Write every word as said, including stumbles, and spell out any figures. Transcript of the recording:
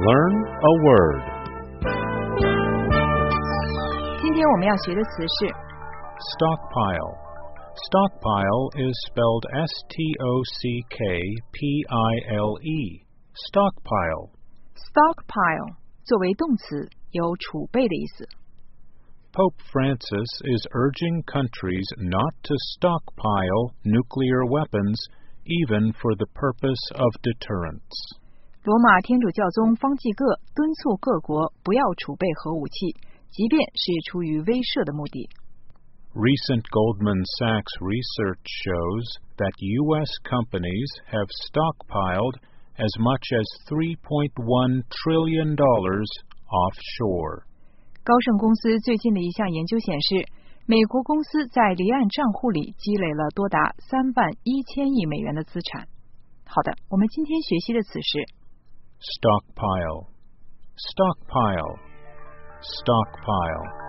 Learn a word. 今天我们要学的词是 Stockpile. Stockpile is spelled S T O C K P I L E. Stockpile. stockpile 作为动词，有储备的意思。 Pope Francis is urging countries not to stockpile nuclear weapons, even for the purpose of deterrence. 罗马天主教宗方济各敦促各国不要储备核武器，即便是出于威慑的目的。 Recent Goldman Sachs research shows that U S companies have stockpiled as much as three point one trillion dollars offshore. 高盛公司最近的一项研究显示，美国公司在离岸账户里积累了多达三万一千亿美元的资产。好的，我们今天学习的词是 Stockpile. Stockpile. Stockpile.